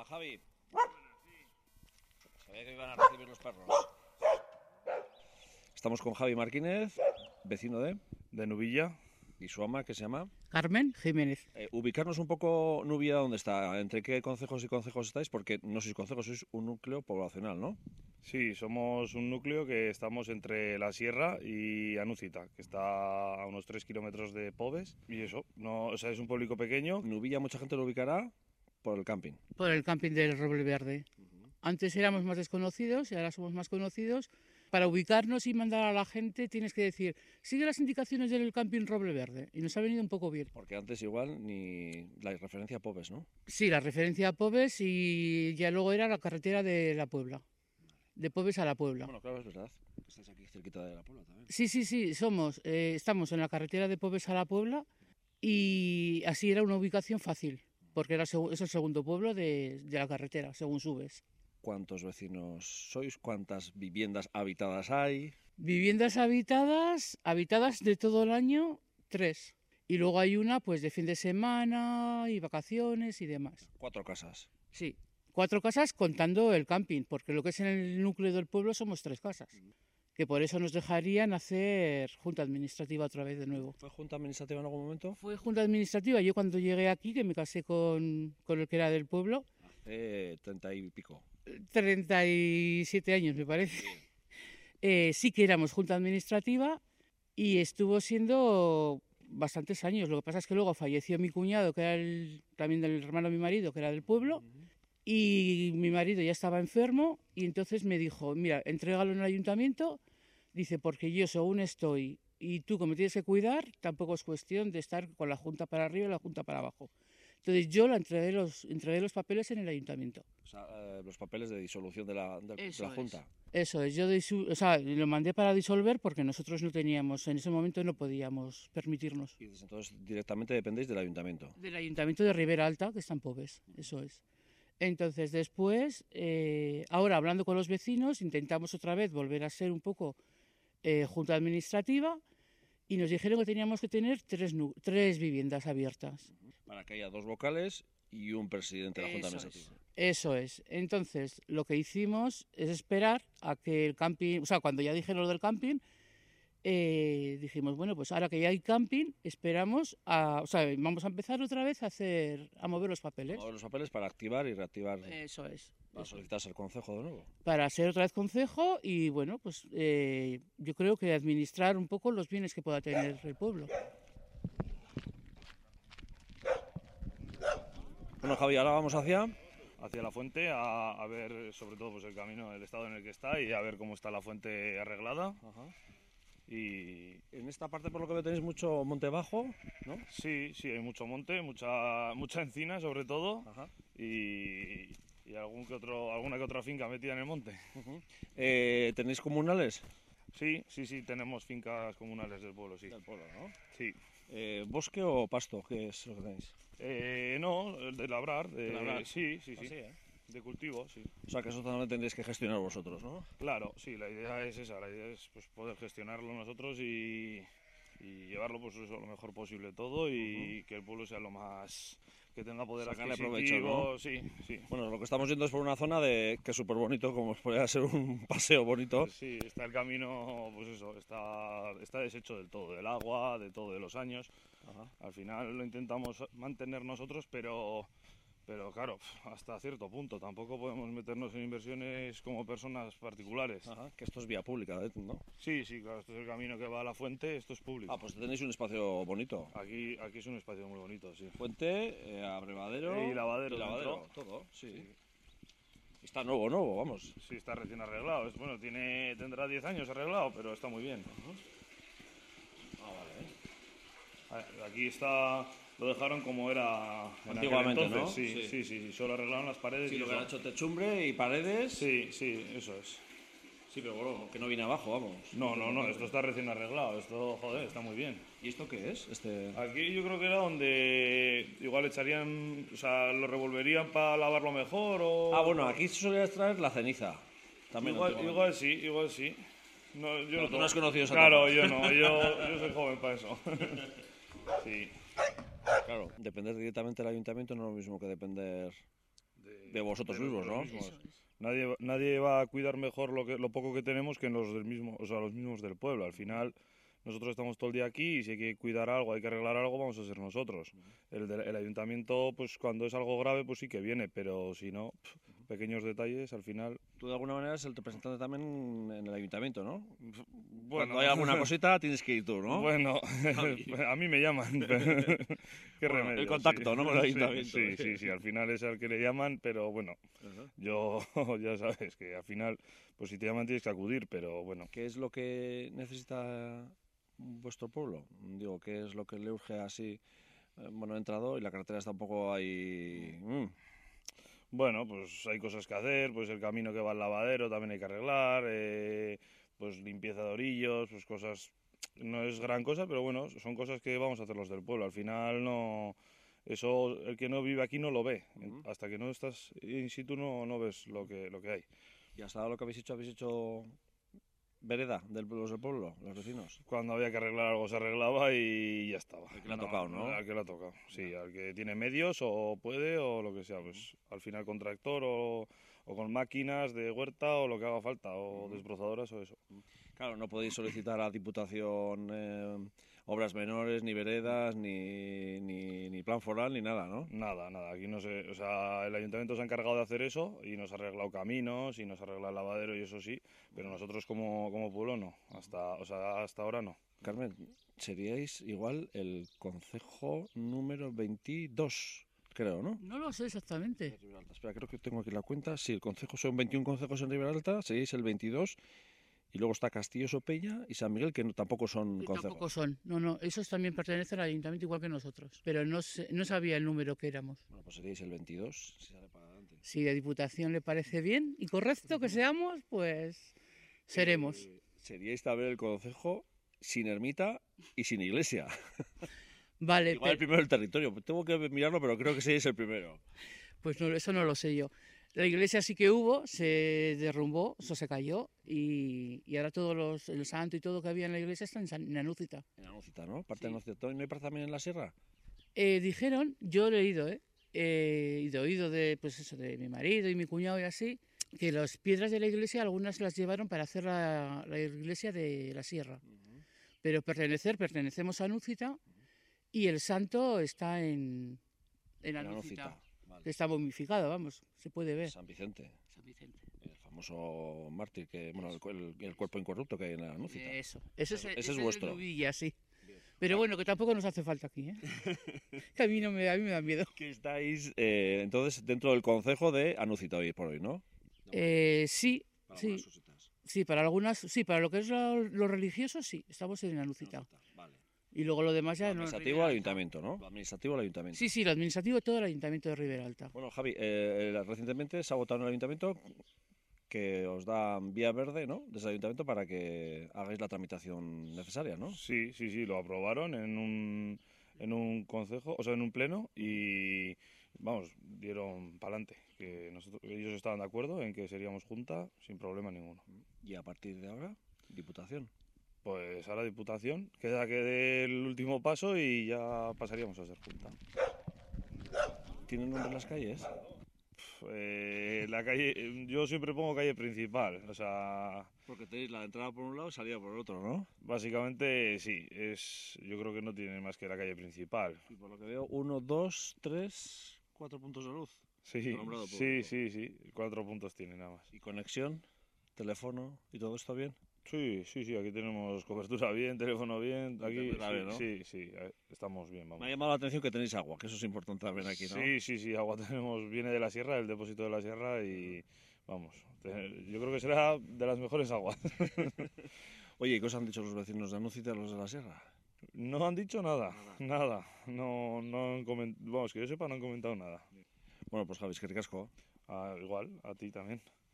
Javi. Sabía que iban a recibir los perros. Estamos con Javi Martínez, vecino de Nubilla. ¿Y su ama, qué se llama? Carmen Jiménez. Ubicarnos un poco, Nubilla, ¿dónde está? ¿Entre qué concejos y concejos estáis? Porque no sois concejos, sois un núcleo poblacional, ¿no? Sí, somos un núcleo que estamos entre la Sierra y Anúcita, que está a unos 3 kilómetros de Pobes. Y eso, no, o sea, es un pueblo pequeño. Nubilla mucha gente lo ubicará por el camping. Por el camping del Roble Verde. Antes éramos más desconocidos y ahora somos más conocidos. Para ubicarnos y mandar a la gente tienes que decir, sigue las indicaciones del camping Roble Verde. Y nos ha venido un poco bien. Porque antes igual ni la referencia a Pobes, ¿no? Sí, la referencia a Pobes y ya luego era la carretera de la Puebla. De Pobes a la Puebla. Bueno, claro, es verdad. Estáis aquí cerquita de la Puebla también. Sí, estamos en la carretera de Pobes a la Puebla y así era una ubicación fácil, porque es el segundo pueblo de la carretera, según subes. ¿Cuántos vecinos sois? ¿Cuántas viviendas habitadas hay? Viviendas habitadas de todo el año, 3. Y luego hay una pues de fin de semana y vacaciones y demás. 4 casas. Sí, 4 casas contando el camping, porque lo que es en el núcleo del pueblo somos 3 casas. Que por eso nos dejarían hacer junta administrativa otra vez de nuevo. ¿Fue junta administrativa en algún momento? Fue junta administrativa. Yo cuando llegué aquí, que me casé con el que era del pueblo. 30 y pico. 37 años, me parece. Sí que éramos junta administrativa y estuvo siendo bastantes años. Lo que pasa es que luego falleció mi cuñado, que era también del hermano de mi marido, que era del pueblo. Y mi marido ya estaba enfermo y entonces me dijo, mira, entrégalo en el ayuntamiento, dice, porque yo según estoy y tú como tienes que cuidar, tampoco es cuestión de estar con la junta para arriba y la junta para abajo. Entonces yo entregué los papeles en el ayuntamiento. O sea, los papeles de disolución de la junta. Eso es, lo mandé para disolver porque nosotros no teníamos, en ese momento no podíamos permitirnos. Y desde entonces directamente dependéis del ayuntamiento. Del ayuntamiento de Ribera Alta, que está en Pobes, eso es. Entonces después, ahora hablando con los vecinos, intentamos otra vez volver a ser un poco junta administrativa y nos dijeron que teníamos que tener 3 viviendas abiertas. Para que haya 2 vocales y un presidente de la junta administrativa. Eso es. Entonces lo que hicimos es esperar a que el camping, o sea, cuando ya dijeron lo del camping, dijimos, bueno, pues ahora que ya hay camping, esperamos vamos a empezar otra vez a mover los papeles. Mover los papeles para activar y reactivar. Eso es. Para solicitarse el concejo de nuevo. Para ser otra vez concejo y, bueno, pues yo creo que administrar un poco los bienes que pueda tener el pueblo. Bueno, Javi, ahora vamos hacia la fuente a ver sobre todo pues el camino, el estado en el que está y a ver cómo está la fuente arreglada. Ajá. Y en esta parte, por lo que veo, tenéis mucho monte bajo, ¿no? Sí, hay mucho monte, mucha encina sobre todo. Ajá. Y alguna que otra finca metida en el monte. ¿Tenéis comunales? Sí, tenemos fincas comunales del pueblo, sí. Del pueblo, ¿no? Sí. ¿Bosque o pasto? ¿Qué es lo que tenéis? No, de labrar. ¿De labrar? Sí. ¿Así, De cultivo, sí. O sea, que eso también tendréis que gestionar vosotros, ¿no? Claro, sí, la idea es esa, pues, poder gestionarlo nosotros y llevarlo pues eso, lo mejor posible todo y que el pueblo sea lo más... que tenga poder adquisitivo, provecho, ¿no? Sí. Bueno, lo que estamos yendo es por una zona que es súper bonito, como podría ser un paseo bonito. Sí, está el camino, pues eso, está deshecho del todo, del agua, de todo, de los años. Ajá. Al final lo intentamos mantener nosotros, pero claro, hasta cierto punto. Tampoco podemos meternos en inversiones como personas particulares. Ajá, que esto es vía pública, ¿no? Sí, claro, esto es el camino que va a la fuente, esto es público. Ah, pues tenéis un espacio bonito. Aquí es un espacio muy bonito, sí. Fuente, abrevadero... Y lavadero. Todo, sí. Está nuevo, vamos. Sí, está recién arreglado. Bueno, tendrá 10 años arreglado, pero está muy bien. Vale. Aquí está... Lo dejaron como era antiguamente, entonces, ¿no? Sí, solo arreglaron las paredes. Sí, lo que han hecho techumbre y paredes. Sí, eso es. Sí, pero bueno, que no viene abajo, vamos. No, esto está recién arreglado, esto, joder, está muy bien. ¿Y esto qué es? Aquí yo creo que era donde igual echarían, o sea, lo revolverían para lavarlo mejor o... Ah, bueno, aquí se solía extraer la ceniza. También Igual sí. No, tú no has conocido esa Claro, etapa. yo no, yo soy joven para eso. Sí. Claro, depender directamente del ayuntamiento no es lo mismo que depender de vosotros mismos, ¿no? mismos. Eso es. Nadie va a cuidar mejor lo poco que tenemos que los del mismo, o sea, los mismos del pueblo. Al final, nosotros estamos todo el día aquí y si hay que cuidar algo, hay que arreglar algo, vamos a ser nosotros. El ayuntamiento, pues cuando es algo grave, pues sí que viene, pero si no, pequeños detalles, al final... Tú de alguna manera eres el representante también en el ayuntamiento, ¿no? Bueno, Cuando hay alguna cosita tienes que ir tú, ¿no? Bueno, a mí me llaman. ¿Qué Bueno, remedio? el contacto, sí. ¿no? Con el ayuntamiento. Sí, al final es al que le llaman, pero bueno, Ajá. yo ya sabes que al final, pues si te llaman tienes que acudir, pero bueno. ¿Qué es lo que necesita vuestro pueblo? Digo, ¿qué es lo que le urge así? Bueno, he entrado y la carretera está un poco ahí... Bueno, pues hay cosas que hacer, pues el camino que va al lavadero también hay que arreglar, pues limpieza de orillos, pues cosas, no es gran cosa, pero bueno, son cosas que vamos a hacer los del pueblo. Al final no, eso el que no vive aquí no lo ve, hasta que no estás in situ no ves lo que hay. ¿Y hasta ahora lo que habéis hecho vereda los del pueblo, los vecinos? Cuando había que arreglar algo se arreglaba y ya estaba. Al que le ha tocado, ¿no? Al que le ha tocado, sí, al que tiene medios o puede o lo que sea, pues al final con tractor o con máquinas de huerta o lo que haga falta, o desbrozadoras o eso. Claro, no podéis solicitar a la Diputación obras menores, ni veredas, ni plan foral, ni nada, ¿no? Nada, aquí no sé, o sea, el ayuntamiento se ha encargado de hacer eso y nos ha arreglado caminos y nos ha arreglado el lavadero y eso sí, pero nosotros como pueblo no, hasta ahora no. Carmen, seríais igual el concejo número 22, creo, ¿no? No lo sé exactamente. Riberalta. Espera, creo que tengo aquí la cuenta. Sí, el concejo son 21 concejos en Riberalta, seríais el 22. Y luego está Castillo Sopeña y San Miguel, que tampoco son Que concejos. tampoco son. No, esos también pertenecen al ayuntamiento igual que nosotros. Pero no sabía el número que éramos. Bueno, pues seríais el 22, si sale para adelante. Si a Diputación le parece bien y correcto que seamos, pues seremos. Seríais también el concejo sin ermita y sin iglesia. Vale, Igual el primero del territorio. Tengo que mirarlo, pero creo que seríais el primero. pues no, eso no lo sé yo. La iglesia sí que hubo, se derrumbó, eso se cayó y ahora el santo y todo que había en la iglesia está en Anúcita. En Anúcita, ¿no? Parte Sí. de Anúcita. ¿No hay parte también en la sierra? Dijeron, yo he leído, y de oído de, pues eso, de mi marido y mi cuñado y así, que las piedras de la iglesia algunas las llevaron para hacer la iglesia de la sierra. Pero pertenecemos a Anúcita y el santo está en Anúcita. Vale. Está momificado, vamos, se puede ver. San Vicente, San Vicente. el famoso mártir, que bueno, el cuerpo incorrupto que hay en la Anúcita. Eso. Ese es vuestro. de Nubilla, sí. Pero bueno, que tampoco nos hace falta aquí, ¿eh? Que a mí me da miedo. Que estáis, entonces, dentro del concejo de Anúcita hoy por hoy, ¿no? Sí, Para sí. algunas cositas. Sí, para algunas, sí, para lo que es lo religioso, sí, estamos en Anúcita. Vale. Y luego lo demás ya Lo no. administrativo al ayuntamiento, ¿no? Lo administrativo al ayuntamiento. Sí, lo administrativo todo el ayuntamiento de Riberalta. Bueno, Javi, recientemente se ha votado en el ayuntamiento que os dan vía verde, ¿no? Desde el ayuntamiento para que hagáis la tramitación necesaria, ¿no? Sí, lo aprobaron en un concejo, o sea, en un pleno y vamos, dieron para adelante, que ellos estaban de acuerdo en que seríamos junta sin problema ninguno. Y a partir de ahora, Diputación. Pues ahora Diputación, queda que dé el último paso y ya pasaríamos a ser junta. ¿Tienen nombre las calles? La calle, yo siempre pongo calle principal, o sea, Porque tenéis la entrada por un lado y salida por el otro, ¿no? básicamente sí, yo creo que no tiene más que la calle principal. Y por lo que veo, 1, 2, 3, 4 puntos de luz. Sí, Nombrado por sí, 4 puntos tiene nada más. ¿Y conexión? ¿Teléfono? ¿Y todo esto bien? Sí, aquí tenemos cobertura bien, teléfono bien, aquí Internet bien, ¿no? sí, estamos bien, vamos. Me ha llamado la atención que tenéis agua, que eso es importante también aquí, ¿no? Sí, agua tenemos, viene de la sierra, el depósito de la sierra y vamos, yo creo que será de las mejores aguas. Oye, ¿y qué os han dicho los vecinos de Anúcita y los de la sierra? No han dicho nada, no han comentado, vamos, que yo sepa no han comentado nada. Bueno, pues Javi, es que ricasco. Igual, a ti también.